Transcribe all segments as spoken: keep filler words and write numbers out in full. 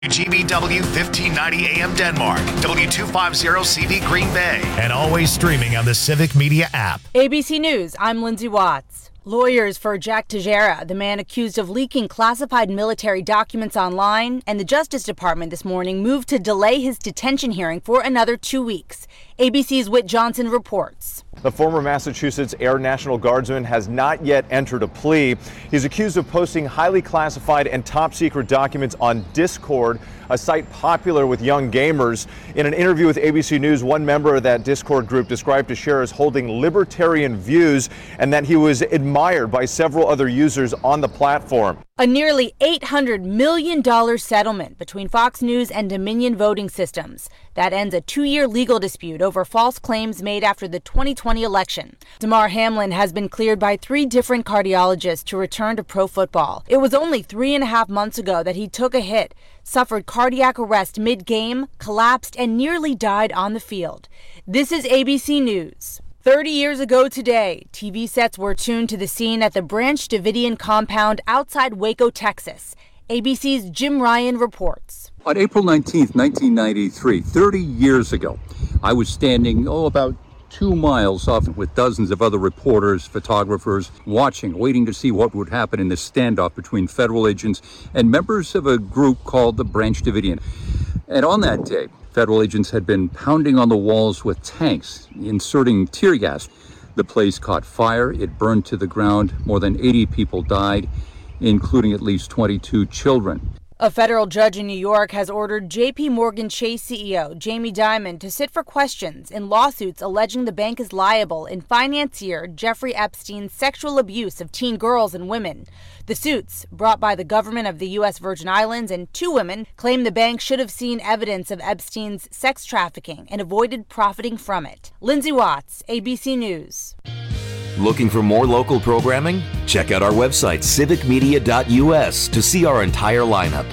G B W fifteen ninety A M Denmark, W two fifty C V Green Bay, and always streaming on the Civic Media app. A B C News, I'm Lindsay Watts. Lawyers for Jack Teixeira, the man accused of leaking classified military documents online, and the Justice Department this morning moved to delay his detention hearing for another two weeks. A B C's Whit Johnson reports. The former Massachusetts Air National Guardsman has not yet entered a plea. He's accused of posting highly classified and top secret documents on Discord, a site popular with young gamers. In an interview with A B C News, one member of that Discord group described Teixeira as holding libertarian views and that he was admired by several other users on the platform. A nearly eight hundred million dollars settlement between Fox News and Dominion Voting Systems. That ends a two-year legal dispute over false claims made after the twenty twenty election. Damar Hamlin has been cleared by three different cardiologists to return to pro football. It was only three and a half months ago that he took a hit, suffered cardiac arrest mid-game, collapsed, and nearly died on the field. This is A B C News. thirty years ago today, T V sets were tuned to the scene at the Branch Davidian compound outside Waco, Texas. A B C's Jim Ryan reports. On April nineteenth, nineteen ninety-three, thirty years ago, I was standing, oh, about two miles off with dozens of other reporters, photographers, watching, waiting to see what would happen in this standoff between federal agents and members of a group called the Branch Davidian. And on that day, federal agents had been pounding on the walls with tanks, inserting tear gas. The place caught fire. It burned to the ground. More than eighty people died, including at least twenty-two children. A federal judge in New York has ordered J P Morgan Chase C E O Jamie Dimon to sit for questions in lawsuits alleging the bank is liable in financier Jeffrey Epstein's sexual abuse of teen girls and women. The suits, brought by the government of the U S Virgin Islands and two women, claim the bank should have seen evidence of Epstein's sex trafficking and avoided profiting from it. Lindsay Watts, A B C News. Looking for more local programming? Check out our website, civic media dot U S, to see our entire lineup.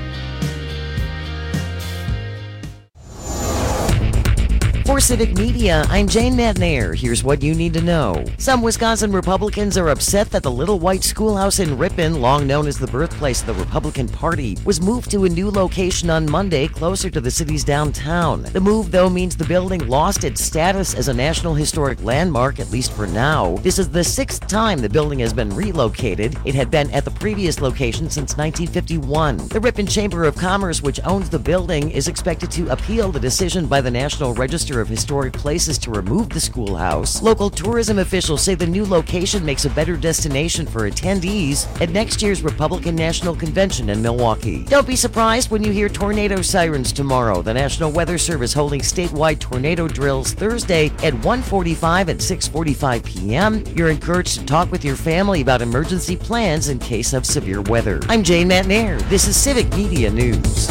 For Civic Media, I'm Jane Matnair. Here's what you need to know. Some Wisconsin Republicans are upset that the Little White Schoolhouse in Ripon, long known as the birthplace of the Republican Party, was moved to a new location on Monday closer to the city's downtown. The move, though, means the building lost its status as a National Historic Landmark, at least for now. This is the sixth time the building has been relocated. It had been at the previous location since nineteen fifty-one. The Ripon Chamber of Commerce, which owns the building, is expected to appeal the decision by the National Register of Historic Places to remove the schoolhouse. Local tourism officials say the new location makes a better destination for attendees at next year's Republican National Convention in Milwaukee. Don't be surprised when you hear tornado sirens tomorrow. The National Weather Service holding statewide tornado drills Thursday at one forty-five and six forty-five p.m. You're encouraged to talk with your family about emergency plans in case of severe weather. I'm Jane Matnair. This is Civic Media News.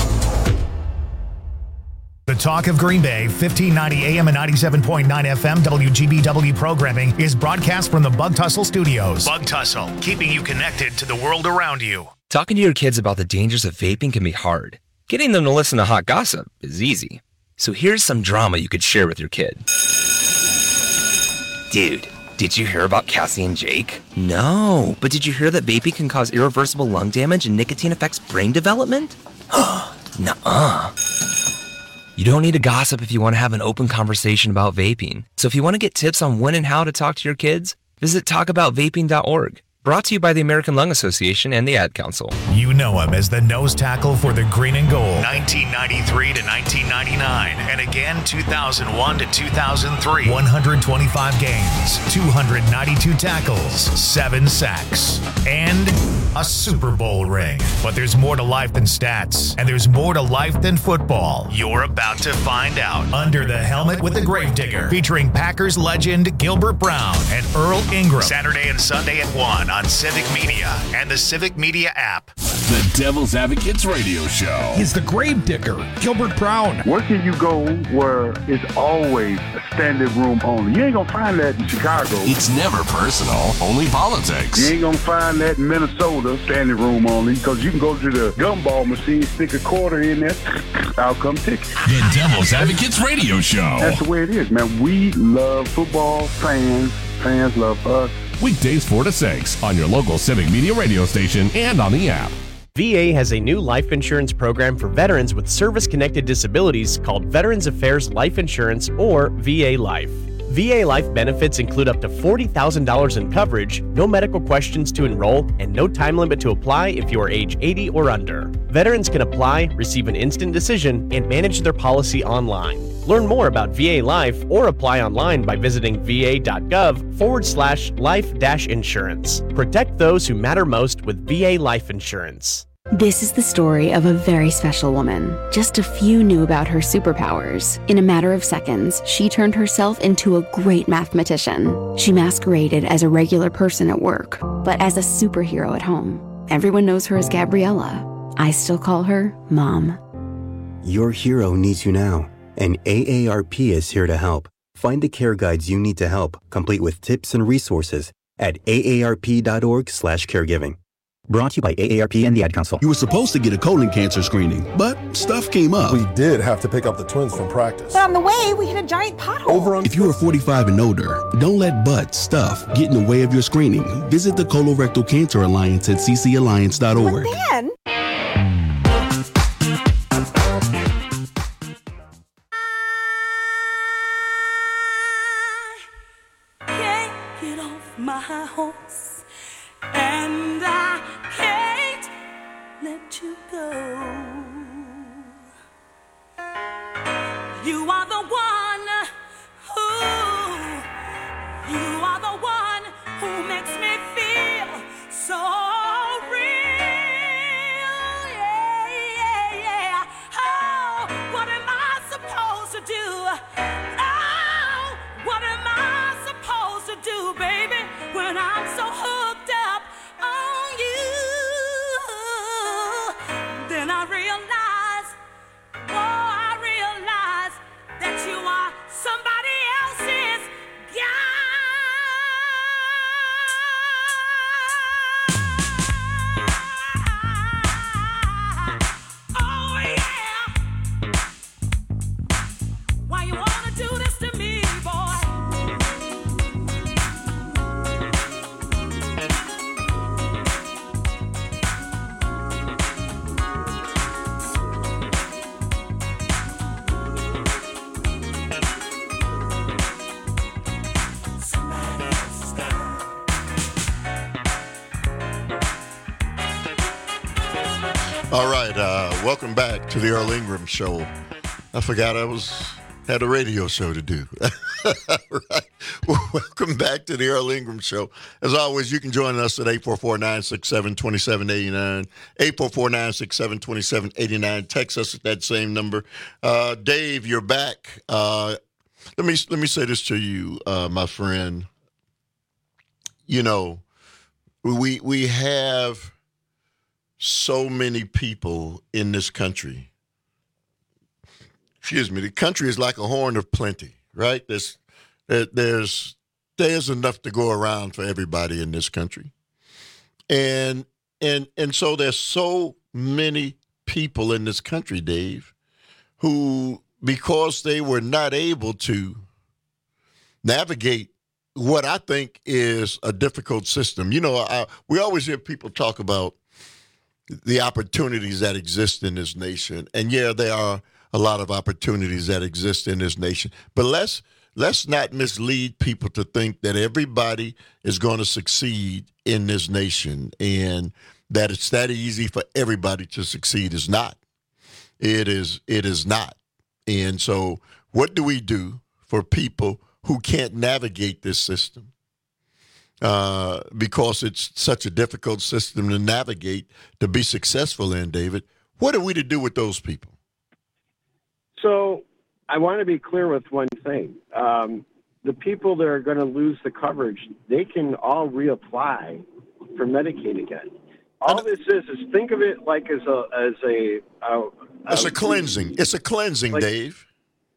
The Talk of Green Bay, fifteen ninety A M and ninety-seven point nine F M W G B W programming is broadcast from the Bug Tussle Studios. Bug Tussle, keeping you connected to the world around you. Talking to your kids about the dangers of vaping can be hard. Getting them to listen to hot gossip is easy. So here's some drama you could share with your kid. Dude, did you hear about Cassie and Jake? No, but did you hear that vaping can cause irreversible lung damage and nicotine affects brain development? Nuh-uh. You don't need to gossip if you want to have an open conversation about vaping. So if you want to get tips on when and how to talk to your kids, visit talk about vaping dot org. Brought to you by the American Lung Association and the Ad Council. You know him as the nose tackle for the green and gold. nineteen ninety-three to nineteen ninety-nine. And again, two thousand one to two thousand three. one hundred twenty-five games, two hundred ninety-two tackles, seven sacks, and a Super Bowl ring. But there's more to life than stats, and there's more to life than football. You're about to find out. Under the Helmet with the Gravedigger, featuring Packers legend Gilbert Brown and Earl Ingram. Saturday and Sunday at one on Civic Media and the Civic Media app. The Devil's Advocates Radio Show. He's the Gravedigger, Gilbert Brown. Where can you go where it's always a standing room only? You ain't gonna find that in Chicago. It's never personal, only politics. You ain't gonna find that in Minnesota, standing room only, because you can go to the gumball machine, stick a quarter in there, outcome ticket. The Devil's Advocates Radio Show. That's the way it is, man. We love football, fans, fans love us. Weekdays four to six on your local Civic Media radio station and on the app. V A has a new life insurance program for veterans with service-connected disabilities called Veterans Affairs Life Insurance, or V A Life. V A Life benefits include up to forty thousand dollars in coverage, no medical questions to enroll, and no time limit to apply if you are age eighty or under. Veterans can apply, receive an instant decision, and manage their policy online. Learn more about V A Life or apply online by visiting va.gov forward slash life dash insurance. Protect those who matter most with V A Life Insurance. This is the story of a very special woman. Just a few knew about her superpowers. In a matter of seconds, she turned herself into a great mathematician. She masqueraded as a regular person at work, but as a superhero at home. Everyone knows her as Gabriella. I still call her Mom. Your hero needs you now, and A A R P is here to help. Find the care guides you need to help, complete with tips and resources at aarp.org slash caregiving. Brought to you by A A R P and the Ad Council. You were supposed to get a colon cancer screening, but stuff came up. We did have to pick up the twins from practice. But on the way, we hit a giant pothole. Over on if you are forty-five and older, don't let butt, stuff get in the way of your screening. Visit the Colorectal Cancer Alliance at c c alliance dot org. But then... my horse, and I can't let you go. You are the one who, you are the one who makes me feel so real. Yeah, yeah, yeah. Oh, what am I supposed to do? Oh, what am I supposed to do, baby? When I'm so hooked up on you, then I realize, oh, I realize that you are somebody else's guy. Oh, yeah. Why you wanna do this to me, boy? All right, uh, welcome back to the Earl Ingram Show. I forgot I was had a radio show to do. Right. Welcome back to the Earl Ingram Show. As always, you can join us at eight four four, nine six seven, two seven eight nine, eight four four, nine six seven, two seven eight nine. Text us at that same number. Uh, Dave, you're back. Uh, let me let me say this to you, uh, my friend. You know, we we have so many people in this country. Excuse me. The country is like a horn of plenty, right? There's, there's, there's enough to go around for everybody in this country. And, and, and so there's so many people in this country, Dave, who, because they were not able to navigate what I think is a difficult system. You know, I, we always hear people talk about the opportunities that exist in this nation. And yeah, there are a lot of opportunities that exist in this nation. But let's let's not mislead people to think that everybody is going to succeed in this nation and that it's that easy for everybody to succeed. It's not. It is it is not. And so what do we do for people who can't navigate this system? Uh, because it's such a difficult system to navigate, to be successful in, David. What are we to do with those people? So I want to be clear with one thing. Um, the people that are going to lose the coverage, they can all reapply for Medicaid again. All this is is think of it like as a as a, a, a it's a cleansing. It's a cleansing, like, Dave.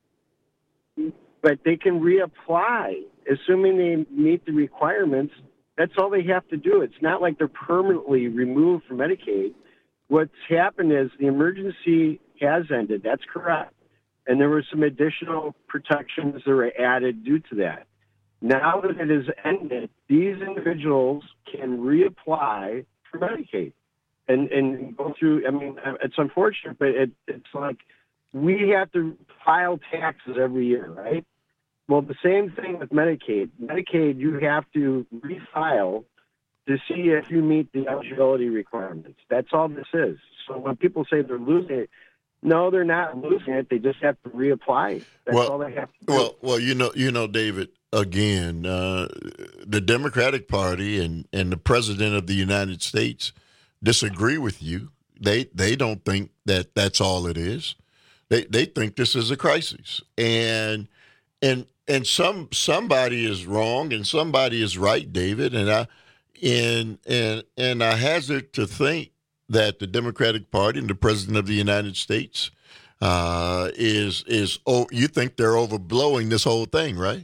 But they can reapply, assuming they meet the requirements. That's all they have to do. It's not like they're permanently removed from Medicaid. What's happened is the emergency has ended. That's correct. And there were some additional protections that were added due to that. Now that it has ended, these individuals can reapply for Medicaid. and, and go through. I mean, it's unfortunate, but it, it's like we have to file taxes every year, right? Well, the same thing with Medicaid. Medicaid, you have to refile to see if you meet the eligibility requirements. That's all this is. So when people say they're losing it, no, they're not losing it. They just have to reapply. That's well, all they have to do. Well, well, you know, you know, David. Again, uh, the Democratic Party and, and the President of the United States disagree with you. They they don't think that that's all it is. They they think this is a crisis, and and and some somebody is wrong and somebody is right, David. And I and and and I hazard to think that the Democratic Party and the President of the United States uh, is is oh, you think they're overblowing this whole thing, right?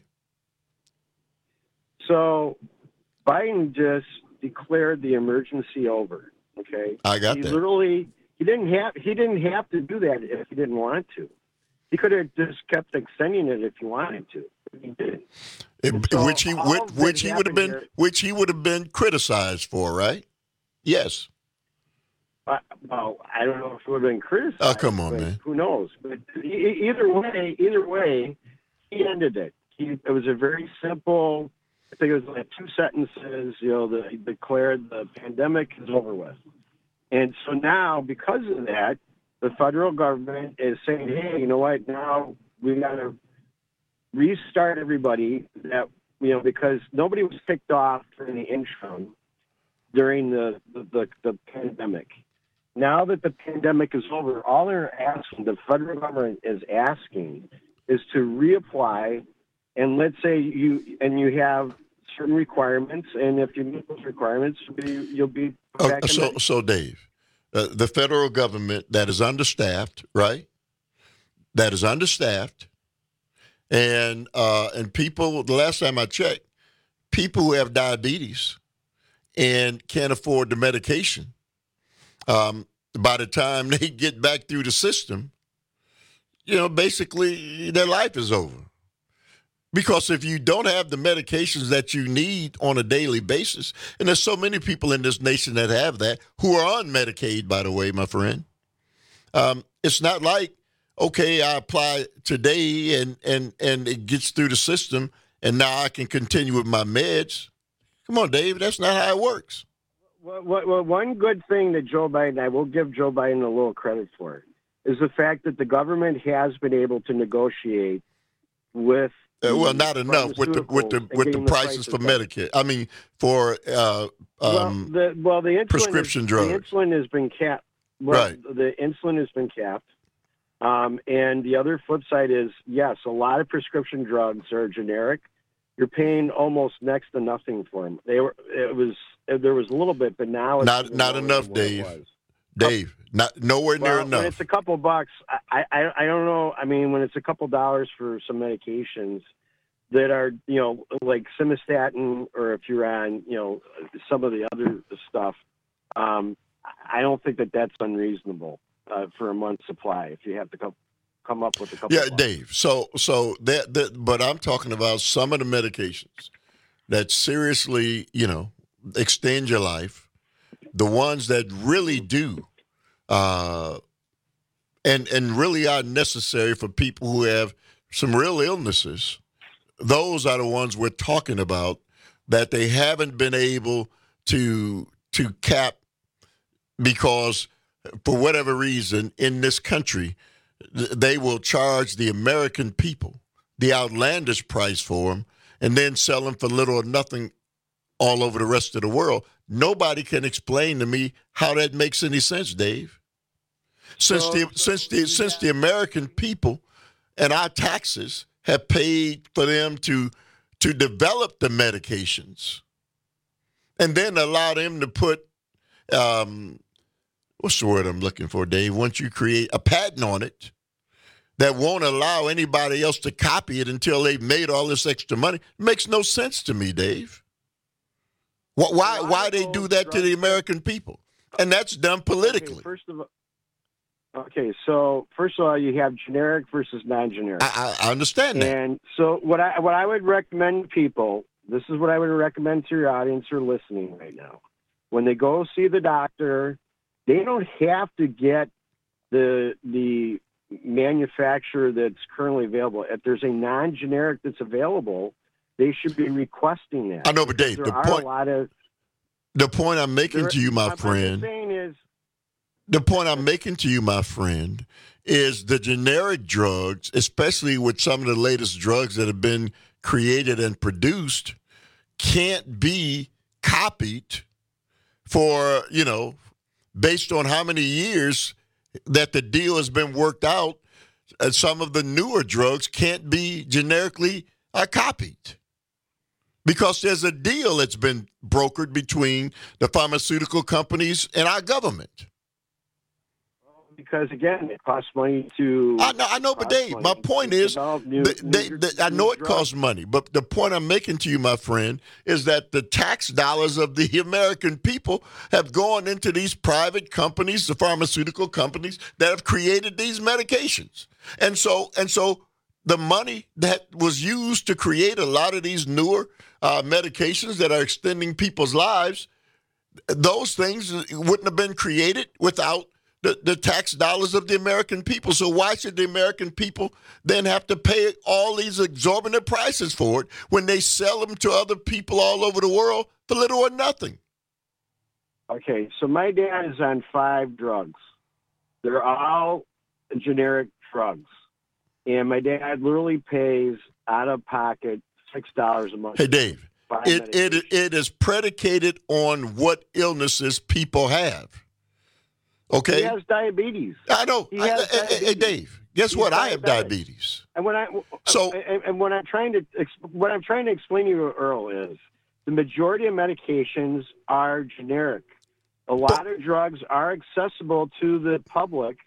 So Biden just declared the emergency over. Okay, I got he that. Literally, he didn't have he didn't have to do that if he didn't want to. He could have just kept extending it if he wanted to. But he didn't. It, So which he which, which he would have been here, which he would have been criticized for, right? Yes. Uh, well, I don't know if it would have been criticized. Oh, come on, man. Who knows? But e- either way, either way, he ended it. He, it was a very simple. I think it was like two sentences. You know, the, he declared the pandemic is over with, and so now because of that, the federal government is saying, "Hey, you know what? Now we got to restart everybody." That you know, because nobody was kicked off during the interim during the the, the, the pandemic. Now that the pandemic is over, all they're asking, the federal government is asking, is to reapply. And let's say you and you have certain requirements, and if you meet those requirements, you'll be, you'll be Oh, back in so, the- so Dave, uh, the federal government that is understaffed, right? That is understaffed, and uh, and people. The last time I checked, people who have diabetes and can't afford the medication, um, by the time they get back through the system, you know, basically their life is over. Because if you don't have the medications that you need on a daily basis, and there's so many people in this nation that have that, who are on Medicaid, by the way, my friend, um, it's not like, okay, I apply today and, and, and it gets through the system, and now I can continue with my meds. Come on, Dave, that's not how it works. Well, well, well, one good thing that Joe Biden, I will give Joe Biden a little credit for, is the fact that the government has been able to negotiate with. Uh, well, not enough with the with the with the prices for Medicare. I mean, for uh, um, well, the well the insulin prescription is, drugs. The insulin has been capped. Well, Right. The insulin has been capped. Um, and the other flip side is, yes, a lot of prescription drugs are generic. You're paying almost next to nothing for them. They were. It was. There was a little bit, but now it's Not not enough, Dave. Dave, not nowhere near well, enough. When it's a couple bucks, I, I I don't know. I mean, when it's a couple dollars for some medications that are, you know, like simvastatin, or if you're on, you know, some of the other stuff, um, I don't think that that's unreasonable uh, for a month's supply. If you have to come come up with a couple. Yeah, bucks. Dave. So so that, that but I'm talking about some of the medications that seriously, you know, extend your life. The ones that really do, uh, and and really are necessary for people who have some real illnesses. Those are the ones we're talking about that they haven't been able to to cap because, for whatever reason, in this country, th- they will charge the American people the outlandish price for them, and then sell them for little or nothing all over the rest of the world. Nobody can explain to me how that makes any sense, Dave. Since So- the since the since the American people and our taxes have paid for them to to develop the medications, and then allow them to put um, what's the word I'm looking for, Dave? Once you create a patent on it that won't allow anybody else to copy it until they've made all this extra money, it makes no sense to me, Dave. Why why, why they do that to the American people? And that's done politically. Okay, first of all, okay, so first of all, you have generic versus non-generic. I, I understand that. And so what I what I would recommend people, this is what I would recommend to your audience who are listening right now. When they go see the doctor, they don't have to get the the manufacturer that's currently available. If there's a non-generic that's available, they should be requesting that. I know, but Dave, there the are point, a lot of, the point I'm making there, to you, my I'm, friend, I'm saying is, the point I'm making to you, my friend, is the generic drugs, especially with some of the latest drugs that have been created and produced, can't be copied for, you know, based on how many years that the deal has been worked out. And some of the newer drugs can't be generically uh, copied because there's a deal that's been brokered between the pharmaceutical companies and our government. Because again, it costs money to. I know, I know, but Dave, my point is, new, they, they, new, they, I know it drugs. costs money, but the point I'm making to you, my friend, is that the tax dollars of the American people have gone into these private companies, the pharmaceutical companies that have created these medications, and so and so the money that was used to create a lot of these newer uh, medications that are extending people's lives, those things wouldn't have been created without The, the tax dollars of the American people. So why should the American people then have to pay all these exorbitant prices for it when they sell them to other people all over the world for little or nothing? Okay, so my dad is on five drugs. They're all generic drugs. And my dad literally pays out of pocket six dollars a month. Hey, Dave, it, it, it is predicated on what illnesses people have. Okay. He has diabetes. I know. He I, has hey, diabetes. hey, Dave. Guess He's what? I have diabetic. diabetes. And when I so and, and when I'm trying to what I'm trying to explain to you, Earl, is the majority of medications are generic. A lot but, of drugs are accessible to the public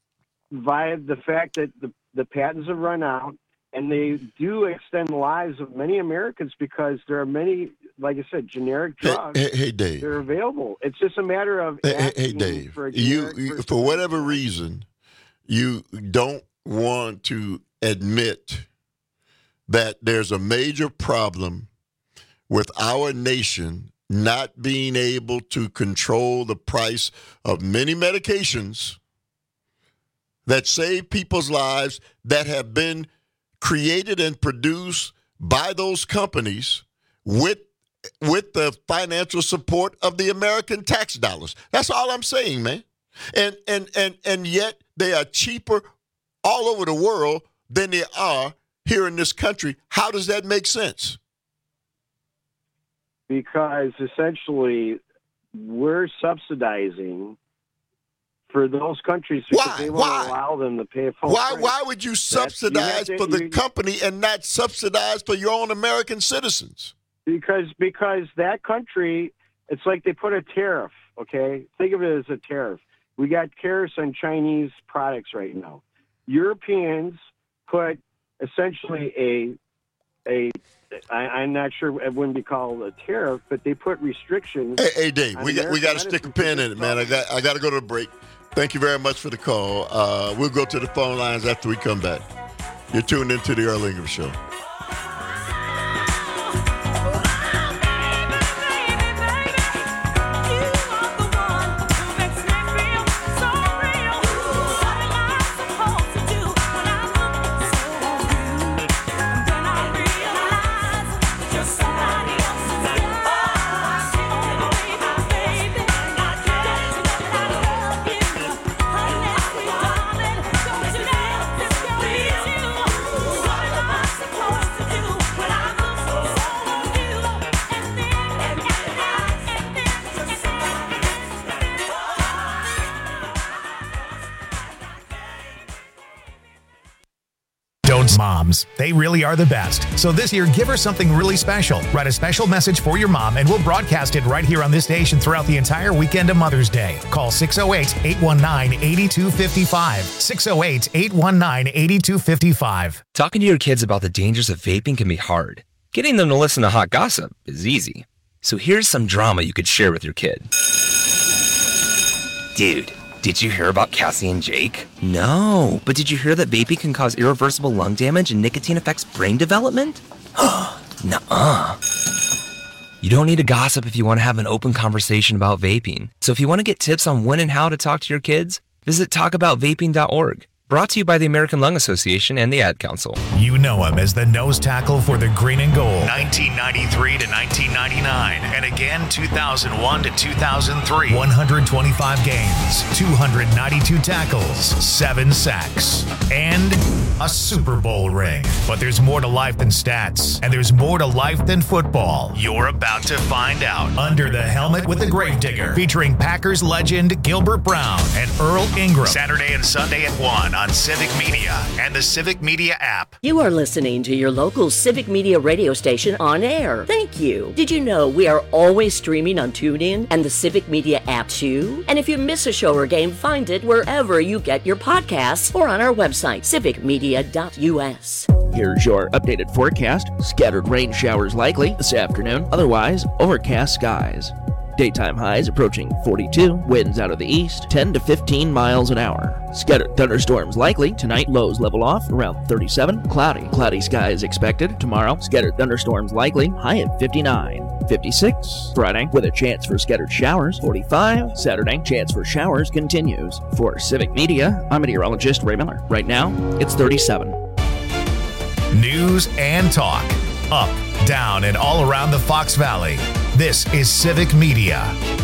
via the fact that the, the patents have run out, and they do extend the lives of many Americans because there are many, like I said, generic drugs. Hey, hey, hey Dave. They're available. It's just a matter of hey, hey Dave. For you, you for whatever reason, you don't want to admit that there's a major problem with our nation not being able to control the price of many medications that save people's lives that have been created and produced by those companies with with the financial support of the American tax dollars. That's all I'm saying, man. And and and and yet they are cheaper all over the world than they are here in this country. How does that make sense? Because essentially we're subsidizing for those countries because why? they won't why? allow them to pay full Why? price. Why would you subsidize you to, for the you, company and not subsidize for your own American citizens? Because because that country, it's like they put a tariff. Okay, think of it as a tariff. We got tariffs on Chinese products right now. Europeans put essentially a a. I, I'm not sure it wouldn't be called a tariff, but they put restrictions. Hey, hey Dave, we got we got to stick a pin in it, man. I got I got to go to a break. Thank you very much for the call. Uh, we'll go to the phone lines after we come back. You're tuned into the Earl Ingram Show. Moms, they really are the best. So this year, give her something really special. Write a special message for your mom, and we'll broadcast it right here on this station throughout the entire weekend of Mother's Day. Call six oh eight, eight one nine, eight two five five. six oh eight, eight one nine, eight two five five. Talking to your kids about the dangers of vaping can be hard. Getting them to listen to hot gossip is easy. So here's some drama you could share with your kid. Dude, did you hear about Cassie and Jake? No, but did you hear that vaping can cause irreversible lung damage and nicotine affects brain development? Nuh-uh. You don't need to gossip if you want to have an open conversation about vaping. So if you want to get tips on when and how to talk to your kids, visit talk about vaping dot org. Brought to you by the American Lung Association and the Ad Council. You know him as the nose tackle for the Green and Gold, nineteen ninety-three to nineteen ninety-nine, and again two thousand one to two thousand three. one hundred twenty-five games, two hundred ninety-two tackles, seven sacks, and a Super Bowl ring. But there's more to life than stats, and there's more to life than football. You're about to find out. Under the Helmet with the Gravedigger, featuring Packers legend Gilbert Brown and Earl Ingram. Saturday and Sunday at one on Civic Media and the Civic Media app. You are listening to your local Civic Media radio station on air. Thank you. Did you know we are always streaming on TuneIn and the Civic Media app too? And if you miss a show or game, find it wherever you get your podcasts or on our website, civic media dot u s. Here's your updated forecast. Scattered rain showers likely this afternoon. Otherwise, overcast skies. Daytime highs approaching forty-two, winds out of the east, ten to fifteen miles an hour. Scattered thunderstorms likely. Tonight, lows level off around thirty-seven. Cloudy. Cloudy skies expected. Tomorrow, scattered thunderstorms likely. High at fifty-nine. fifty-six. Friday, with a chance for scattered showers. forty-five. Saturday, chance for showers continues. For Civic Media, I'm meteorologist Ray Miller. Right now, it's thirty-seven. News and talk. Up, down, and all around the Fox Valley. This is Civic Media.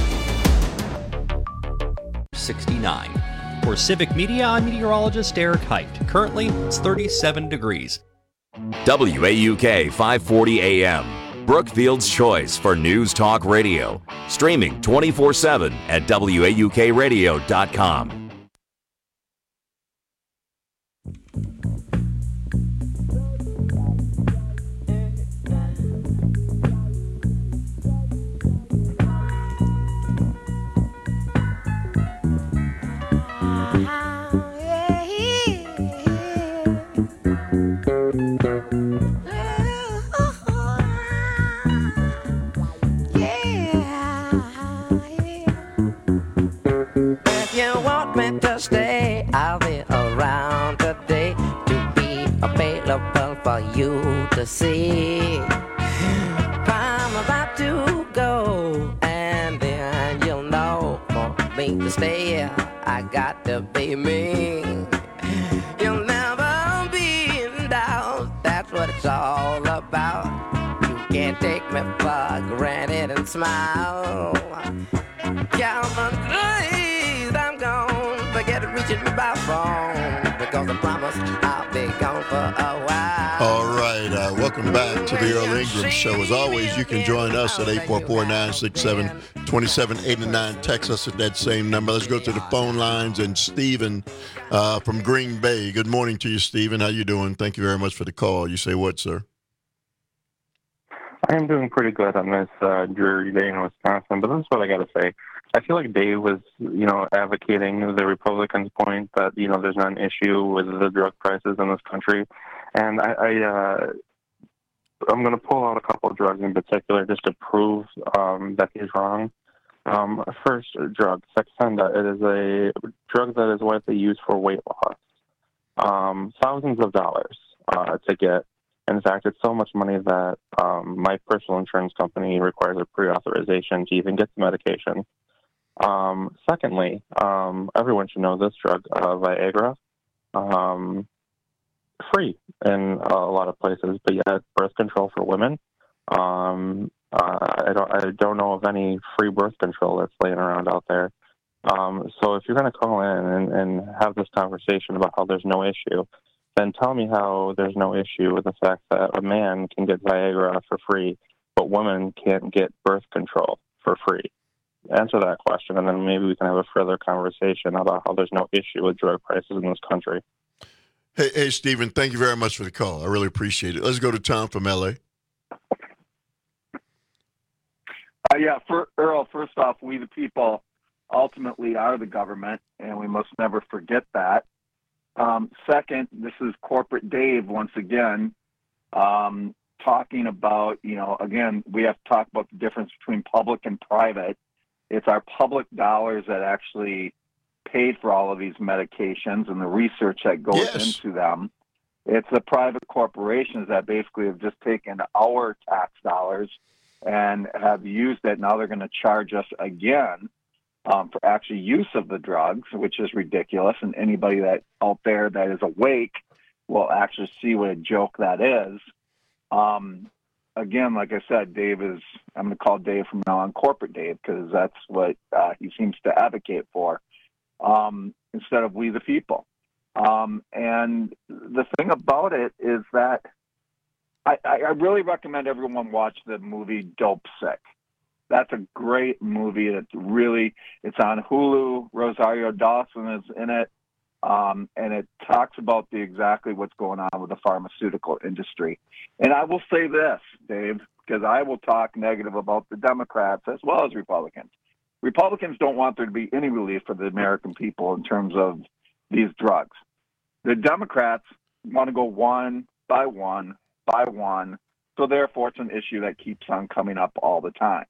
sixty-nine. For Civic Media, I'm meteorologist Eric Height. Currently, it's thirty-seven degrees. W A U K five forty A M. Brookfield's choice for news talk radio. Streaming twenty-four seven at W A U K radio dot com. If you want me to stay, I'll be around today to be available for you to see. I'm about to go, and then you'll know for me to stay, I got to be me. You'll never be in doubt, that's what it's all about. You can't take me for granted and smile. Count on days I'm gone, forget reaching me by phone, because I promise I'll be gone for a while. All right, uh, welcome back to the Earl Ingram Show. As always, you can join us at eight four four, nine six seven, two seven eight nine. Text us at that same number. Let's go to the phone lines. And Stephen uh, from Green Bay. Good morning to you, Stephen. How you doing? Thank you very much for the call. You say what, sir? I am doing pretty good on this uh, dreary day in Wisconsin, but this is what I got to say. I feel like Dave was, you know, advocating the Republicans' point that, you know, there's not an issue with the drug prices in this country. And I, I uh, I'm going to pull out a couple of drugs in particular just to prove um, that he's wrong. Um, first drug, Saxenda. It is a drug that is widely used for weight loss. Um, thousands of dollars uh, to get. In fact, it's so much money that um, my personal insurance company requires a pre-authorization to even get the medication. Um, secondly, um, everyone should know this drug, uh, Viagra, um, free in a lot of places, but yet birth control for women. Um, uh, I don't, I don't know of any free birth control that's laying around out there. Um, so if you're going to call in and, and have this conversation about how there's no issue, then tell me how there's no issue with the fact that a man can get Viagra for free, but women can't get birth control for free. Answer that question, and then maybe we can have a further conversation about how there's no issue with drug prices in this country. Hey, hey, Stephen, thank you very much for the call. I really appreciate it. Let's go to Tom from L A. Uh, yeah, for, Earl, first off, we the people ultimately are the government, and we must never forget that. Um, second, this is Corporate Dave once again, um, talking about, you know, again, we have to talk about the difference between public and private. It's our public dollars that actually paid for all of these medications and the research that goes yes. into them. It's the private corporations that basically have just taken our tax dollars and have used it. Now they're going to charge us again um, for actual use of the drugs, which is ridiculous. And anybody that out there that is awake will actually see what a joke that is. Um, again, like I said, Dave is, I'm going to call Dave from now on Corporate Dave, because that's what uh, he seems to advocate for, um, instead of we the people. Um, and the thing about it is that I, I really recommend everyone watch the movie Dope Sick. That's a great movie. It's really, it's on Hulu. Rosario Dawson is in it. Um, and it talks about the exactly what's going on with the pharmaceutical industry. And I will say this, Dave, because I will talk negative about the Democrats as well as Republicans. Republicans don't want there to be any relief for the American people in terms of these drugs. The Democrats want to go one by one by one, so therefore it's an issue that keeps on coming up all the time.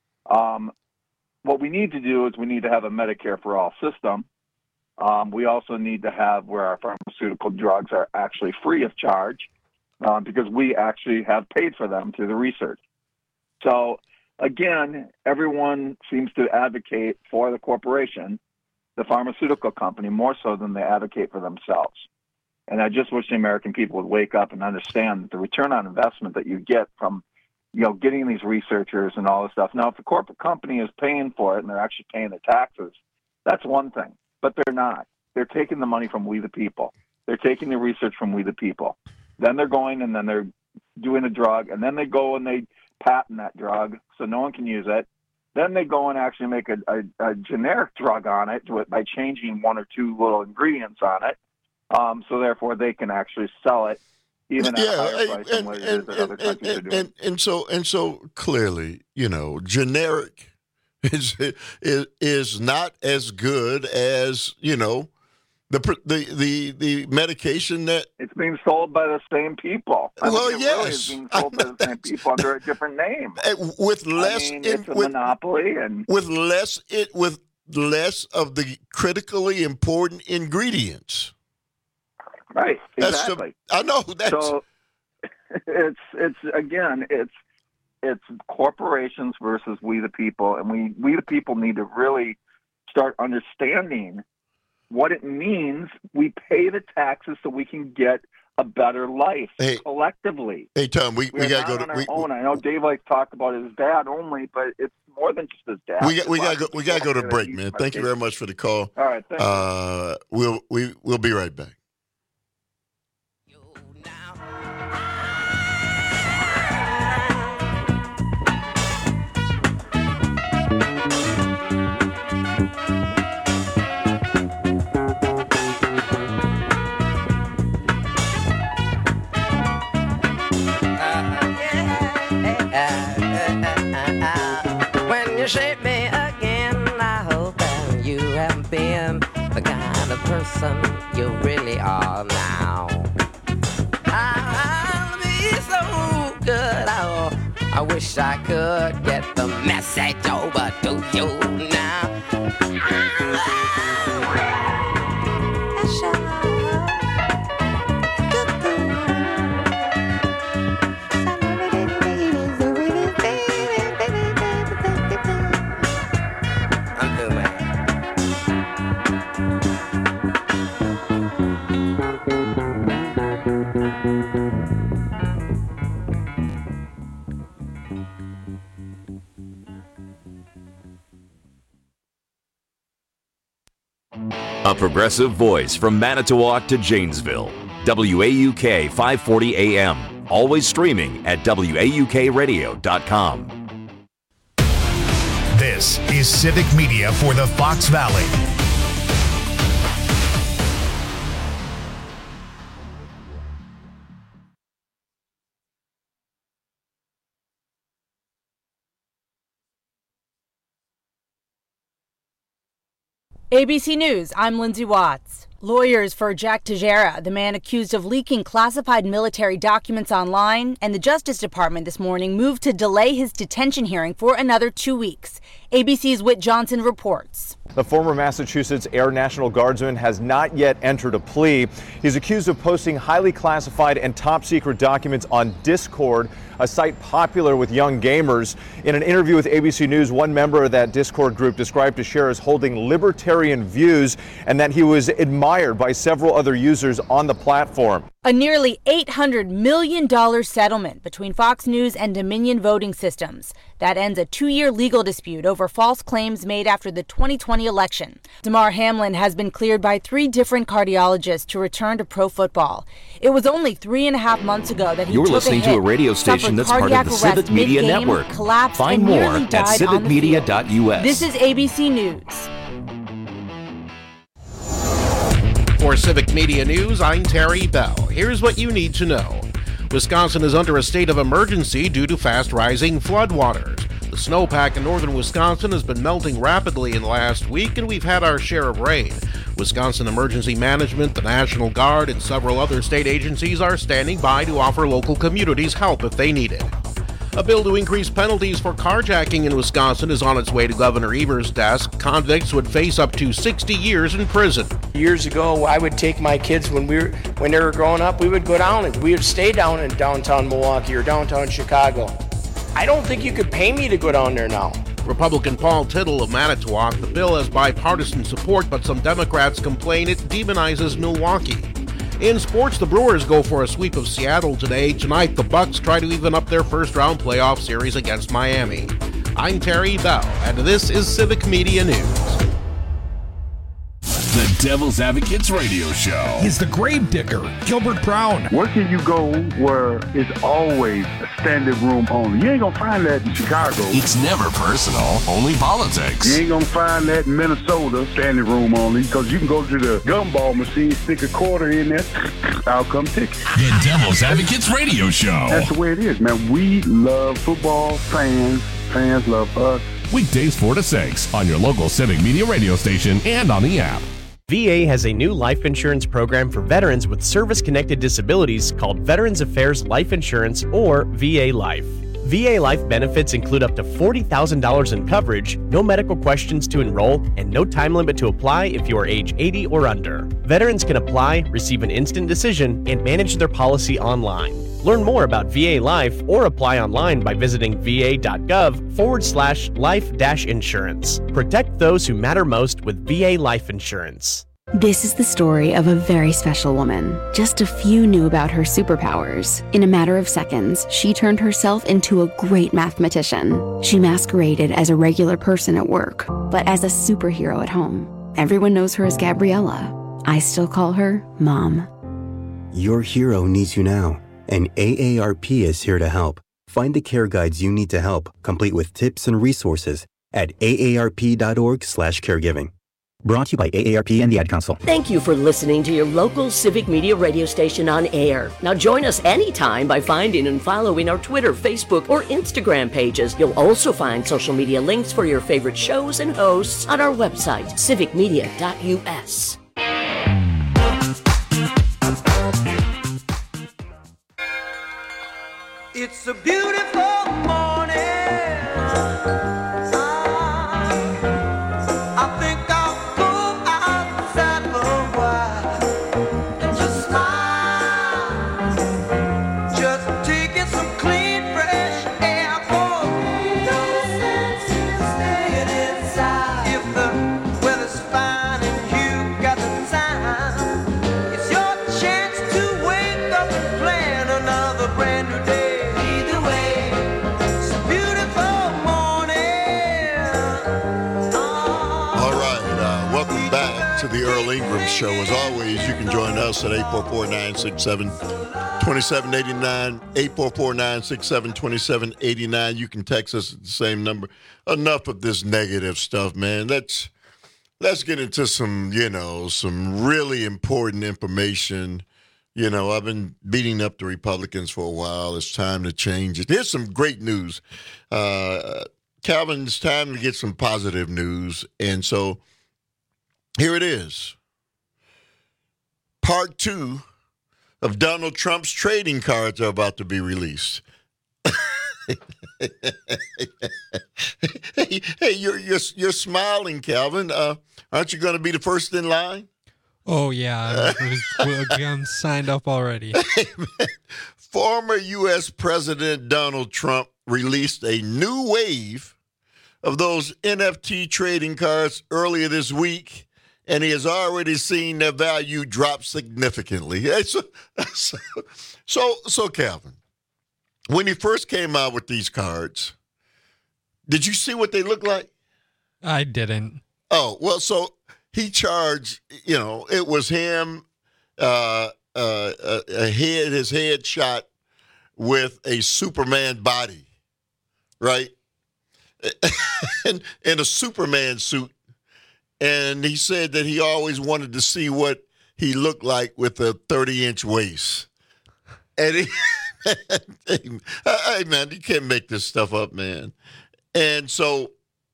Um, what we need to do is we need to have a Medicare for all system. Um, we also need to have where our pharmaceutical drugs are actually free of charge, um, because we actually have paid for them through the research. So, again, everyone seems to advocate for the corporation, the pharmaceutical company, more so than they advocate for themselves. And I just wish the American people would wake up and understand that the return on investment that you get from, you know, getting these researchers and all this stuff. Now, if the corporate company is paying for it and they're actually paying the taxes, that's one thing. But they're not. They're taking the money from we the people. They're taking the research from we the people. Then they're going and then they're doing a drug, and then they go and they patent that drug so no one can use it. Then they go and actually make a, a, a generic drug on it to it by changing one or two little ingredients on it. Um, so therefore, they can actually sell it even at yeah, a higher price and, than what it and, is that other and, countries and, are doing. and, and so and so clearly, you know, generic is is is not as good as, you know, the the the the medication that it's being sold by the same people. I well, mean, it yes, really is being sold by the same people under a different name with less. I mean, in, it's a with, monopoly, and with less it with less of the critically important ingredients. Right, That's exactly. The, I know that's so. It's it's again it's it's corporations versus we the people, and we we the people need to really start understanding what it means. We pay the taxes so we can get a better life hey, collectively. Hey Tom, we, we, we gotta go on to our we, own. I know Dave likes to talk about his dad only, but it's more than just his dad. We got we gotta go we gotta go to break, man. Thank you very much for the call. All right, thank uh, you. We'll we we'll be right back. When you shape me again, I hope that you have been the kind of person you really are now. I'll be so good. Oh, I wish I could get the message over to you now. A progressive voice from Manitowoc to Janesville. W A U K five forty A M. Always streaming at W A U K radio dot com. This is Civic Media for the Fox Valley. A B C News, I'm Lindsay Watts. Lawyers for Jack Teixeira, the man accused of leaking classified military documents online, and the Justice Department this morning moved to delay his detention hearing for another two weeks. A B C's Whit Johnson reports. The former Massachusetts Air National Guardsman has not yet entered a plea. He's accused of posting highly classified and top secret documents on Discord, a site popular with young gamers. In an interview with A B C News, one member of that Discord group described Teixeira as holding libertarian views and that he was admired by several other users on the platform. A nearly eight hundred million dollars settlement between Fox News and Dominion Voting Systems. That ends a two-year legal dispute over false claims made after the twenty twenty election. Damar Hamlin has been cleared by three different cardiologists to return to pro football. It was only three and a half months ago that he You're took listening a hit, to a radio station that's part of the Civic Media Network. Find more at civic media dot u s. This is A B C News. For Civic Media News, I'm Terry Bell. Here's what you need to know. Wisconsin is under a state of emergency due to fast rising floodwaters. The snowpack in northern Wisconsin has been melting rapidly in the last week, and we've had our share of rain. Wisconsin Emergency Management, the National Guard, and several other state agencies are standing by to offer local communities help if they need it. A bill to increase penalties for carjacking in Wisconsin is on its way to Governor Evers' desk. Convicts would face up to sixty years in prison. Years ago, I would take my kids when we were when they were growing up. We would go down and we would stay down in downtown Milwaukee or downtown Chicago. I don't think you could pay me to go down there now. Republican Paul Tittle of Manitowoc. The bill has bipartisan support, but some Democrats complain it demonizes Milwaukee. In sports, the Brewers go for a sweep of Seattle today. Tonight, the Bucks try to even up their first-round playoff series against Miami. I'm Terry Bell, and this is Civic Media News. The Devil's Advocates Radio Show. He's the grave digger, Gilbert Brown. Where can you go where it's always a standing room only? You ain't gonna find that in Chicago. It's never personal, only politics. You ain't gonna find that in Minnesota, standing room only, because you can go to the gumball machine, stick a quarter in there, I'll come take it. The Devil's Advocates Radio Show. That's the way it is, man. We love football, fans, fans love us. Weekdays four to six on your local Civic Media radio station and on the app. V A has a new life insurance program for veterans with service-connected disabilities called Veterans Affairs Life Insurance, or V A Life. V A Life benefits include up to forty thousand dollars in coverage, no medical questions to enroll, and no time limit to apply if you are age eighty or under. Veterans can apply, receive an instant decision, and manage their policy online. Learn more about V A Life or apply online by visiting va.gov forward slash life dash insurance. Protect those who matter most with V A Life Insurance. This is the story of a very special woman. Just a few knew about her superpowers. In a matter of seconds, she turned herself into a great mathematician. She masqueraded as a regular person at work, but as a superhero at home. Everyone knows her as Gabriella. I still call her Mom. Your hero needs you now, and A A R P is here to help. Find the care guides you need to help, complete with tips and resources at A A R P dot org slash caregiving. Brought to you by A A R P and the Ad Council. Thank you for listening to your local Civic Media radio station on air. Now join us anytime by finding and following our Twitter, Facebook, or Instagram pages. You'll also find social media links for your favorite shows and hosts on our website, civic media dot u s. It's a beautiful morning. I think I'll go outside for a while and just smile. Just taking some clean, fresh air for no sense in staying inside. If the weather's fine and you got the time, it's your chance to wake up and plan another brand new day. The Earl Ingram Show. As always, you can join us at eight four four, nine six seven, two seven eight nine, eight four four, nine six seven, two seven eight nine. You can text us at the same number. Enough of this negative stuff, man. Let's let's get into some, you know, some really important information. You know, I've been beating up the Republicans for a while. It's time to change it. Here's some great news. Uh, Calvin, it's time to get some positive news. And so here it is. Part two of Donald Trump's trading cards are about to be released. hey, hey, you're you're you're smiling, Calvin. Uh, aren't you going to be the first in line? Oh yeah, I'm, I'm signed up already. Former U S President Donald Trump released a new wave of those N F T trading cards earlier this week, and he has already seen their value drop significantly. So, so, so Calvin, when he first came out with these cards, did you see what they look like? I didn't. Oh, well, so he charged, you know, it was him, uh, uh, a, a head, his head shot with a Superman body, right? in, in a Superman suit. And he said that he always wanted to see what he looked like with a thirty-inch waist. And he, hey, man, you can't make this stuff up, man. And so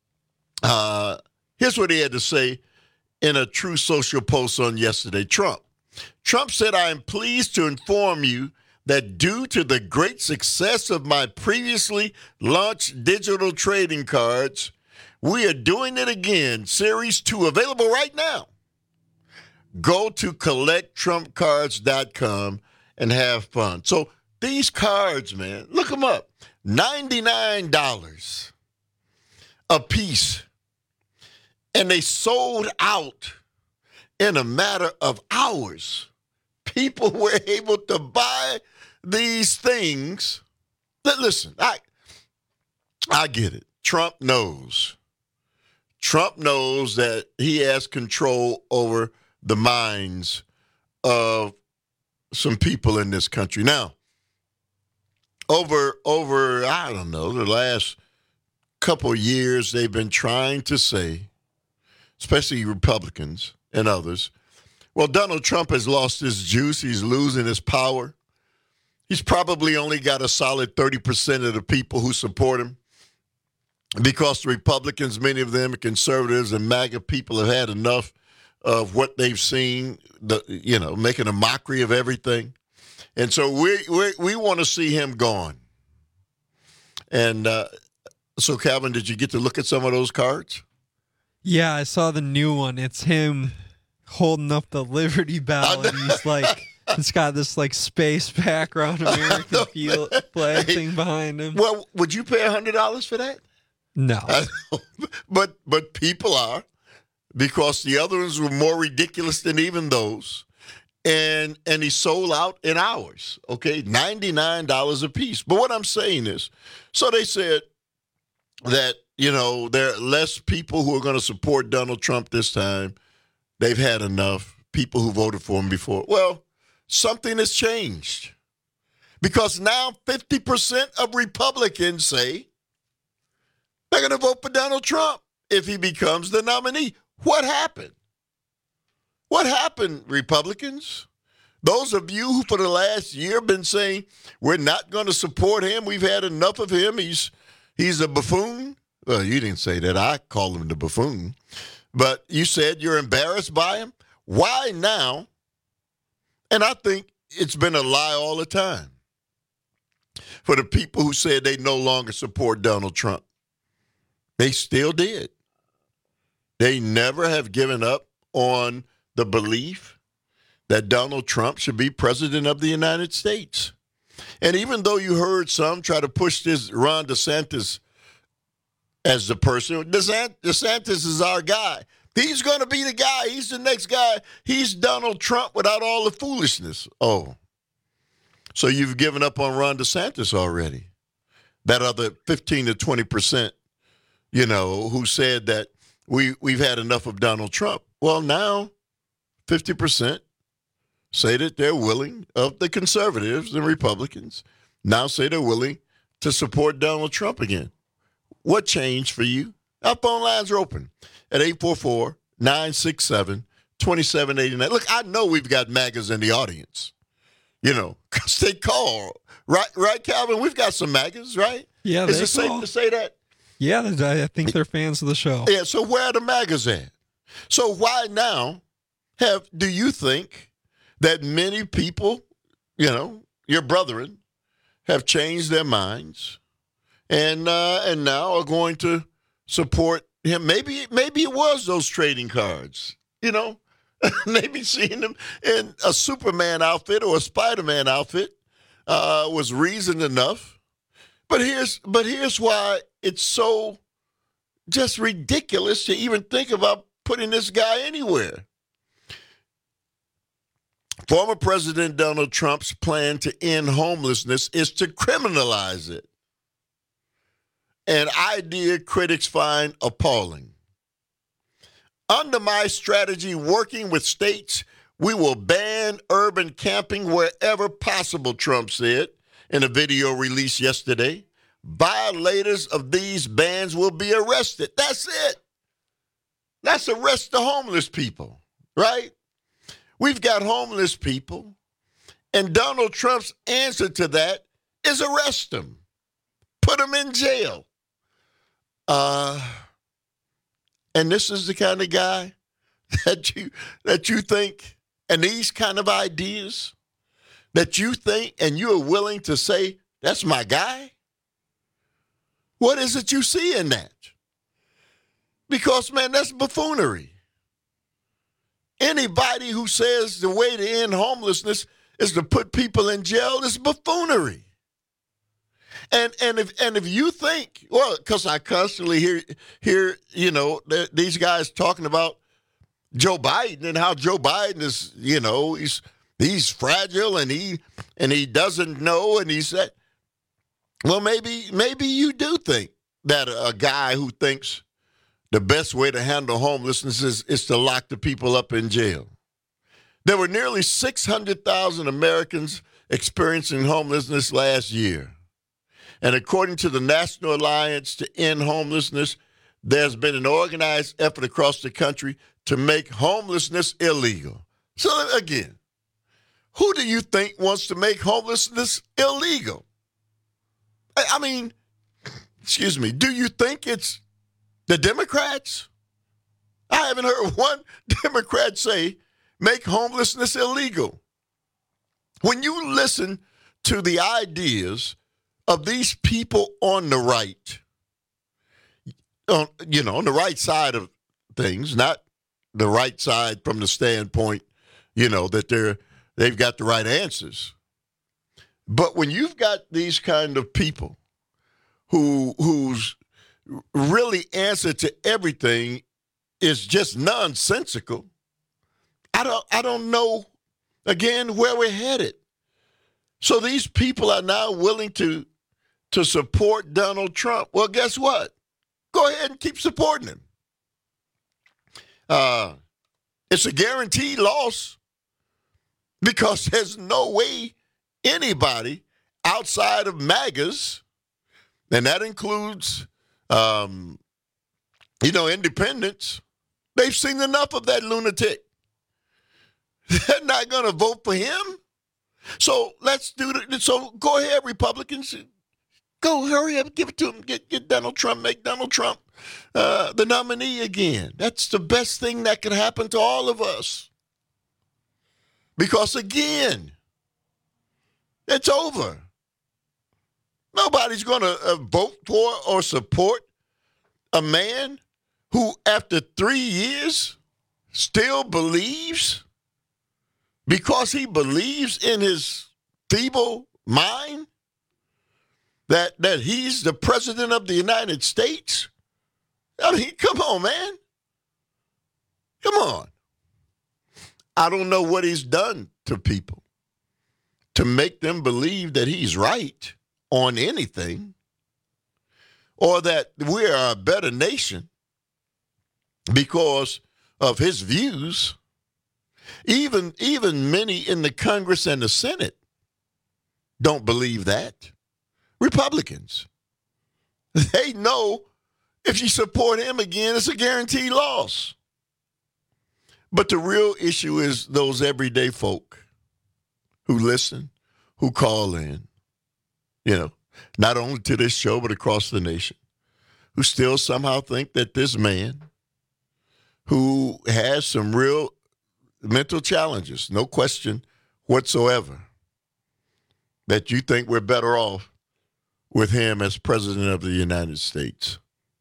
uh, here's what he had to say in a True Social post on yesterday. Trump. Trump said, I am pleased to inform you that due to the great success of my previously launched digital trading cards, we are doing it again. Series two available right now. Go to collect trump cards dot com and have fun. So these cards, man, look them up. ninety-nine dollars a piece. And they sold out in a matter of hours. People were able to buy these things. Listen, I, I get it. Trump knows. Trump knows that he has control over the minds of some people in this country. Now, over, over I don't know, the last couple of years, they've been trying to say, especially Republicans and others, well, Donald Trump has lost his juice. He's losing his power. He's probably only got a solid thirty percent of the people who support him because the Republicans, many of them, conservatives and MAGA people have had enough of what they've seen, the, you know, making a mockery of everything. And so we we we want to see him gone. And uh, so, Calvin, did you get to look at some of those cards? Yeah, I saw the new one. It's him holding up the Liberty Bell, and he's like, it's got this like space background, American flag thing behind him. Well, would you pay a hundred dollars for that? No, but but people are, because the other ones were more ridiculous than even those, and and he sold out in hours. Okay, ninety-nine dollars a piece. But what I'm saying is, so they said that, you know, there are less people who are going to support Donald Trump this time. They've had enough. People who voted for him before. Well, something has changed, because now fifty percent of Republicans say they're going to vote for Donald Trump if he becomes the nominee. What happened? What happened, Republicans? Those of you who for the last year have been saying we're not going to support him, we've had enough of him, he's he's a buffoon. Well, you didn't say that. I called him the buffoon. But you said you're embarrassed by him. Why now? And I think it's been a lie all the time for the people who said they no longer support Donald Trump. They still did. They never have given up on the belief that Donald Trump should be president of the United States. And even though you heard some try to push this Ron DeSantis as the person, DeSantis, DeSantis is our guy. He's going to be the guy. He's the next guy. He's Donald Trump without all the foolishness. Oh, so you've given up on Ron DeSantis already. That other fifteen to twenty percent, you know, who said that we, we've had enough of Donald Trump. Well, now fifty percent say that they're willing, of the conservatives and Republicans, now say they're willing to support Donald Trump again. What changed for you? Our phone lines are open at eight four four, nine six seven, two seven eight nine. Look, I know we've got MAGAs in the audience, you know, because they call. Right, right, Calvin? We've got some MAGAs, right? Yeah, Is they it safe call. to say that? Yeah, I think they're fans of the show. Yeah, so where are the MAGAs at? So why now have, do you think that many people, you know, your brethren, have changed their minds and uh, and now are going to support him. Maybe maybe it was those trading cards, you know. Maybe seeing him in a Superman outfit or a Spider-Man outfit uh, was reason enough. But here's but here's why it's so just ridiculous to even think about putting this guy anywhere. Former President Donald Trump's plan to end homelessness is to criminalize it, an idea critics find appalling. Under my strategy, working with states, we will ban urban camping wherever possible, Trump said in a video released yesterday. Violators of these bans will be arrested. That's it. That's arrest the homeless people, right? We've got homeless people, and Donald Trump's answer to that is arrest them, put them in jail. Uh... And this is the kind of guy that you that you think, and these kind of ideas that you think, and you are willing to say, that's my guy? What is it you see in that? Because, man, that's buffoonery. Anybody who says the way to end homelessness is to put people in jail is buffoonery. And and if and if you think, well, because I constantly hear hear you know th- these guys talking about Joe Biden and how Joe Biden is, you know, he's he's fragile and he and he doesn't know, and he said, well, maybe maybe you do think that a, a guy who thinks the best way to handle homelessness is, is to lock the people up in jail. There were nearly six hundred thousand Americans experiencing homelessness last year. And according to the National Alliance to End Homelessness, there's been an organized effort across the country to make homelessness illegal. So again, who do you think wants to make homelessness illegal? I, I mean, excuse me, do you think it's the Democrats? I haven't heard one Democrat say, make homelessness illegal. When you listen to the ideas of these people on the right, on, you know, on the right side of things, not the right side from the standpoint, you know, that they're they've got the right answers. But when you've got these kind of people who whose really answer to everything is just nonsensical, I don't I don't know again where we're headed. So these people are now willing to to support Donald Trump. Well, guess what? Go ahead and keep supporting him. Uh, it's a guaranteed loss because there's no way anybody outside of MAGAs, and that includes, um, you know, independents, they've seen enough of that lunatic. They're not going to vote for him. So let's do it. So go ahead, Republicans. Go, hurry up, give it to him. Get, get Donald Trump, make Donald Trump uh, the nominee again. That's the best thing that could happen to all of us. Because, again, it's over. Nobody's going to uh, vote for or support a man who, after three years, still believes, because he believes in his feeble mind, that that he's the president of the United States. I mean, come on, man. Come on. I don't know what he's done to people to make them believe that he's right on anything, or that we are a better nation because of his views. Even, even many in the Congress and the Senate don't believe that. Republicans. They know if you support him again, it's a guaranteed loss. But the real issue is those everyday folk who listen, who call in, you know, not only to this show, but across the nation, who still somehow think that this man, who has some real mental challenges, no question whatsoever, that you think we're better off with him as president of the United States.